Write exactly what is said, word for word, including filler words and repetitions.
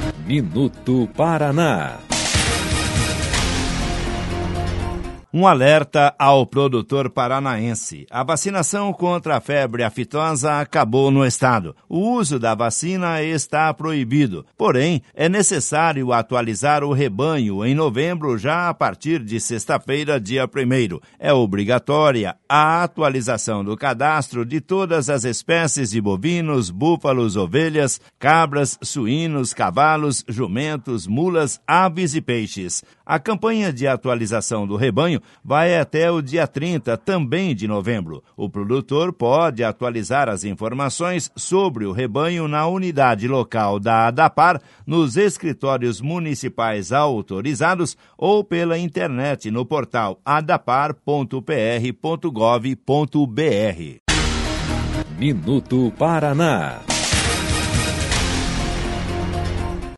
Minuto Paraná. Um alerta ao produtor paranaense. A vacinação contra a febre aftosa acabou no estado. O uso da vacina está proibido. Porém, é necessário atualizar o rebanho em novembro, já a partir de sexta-feira, dia primeiro. É obrigatória a atualização do cadastro de todas as espécies de bovinos, búfalos, ovelhas, cabras, suínos, cavalos, jumentos, mulas, aves e peixes. A campanha de atualização do rebanho vai até o dia trinta, também de novembro. O produtor pode atualizar as informações sobre o rebanho na unidade local da ADAPAR, nos escritórios municipais autorizados ou pela internet no portal adapar ponto p r ponto gov ponto b r. Minuto Paraná.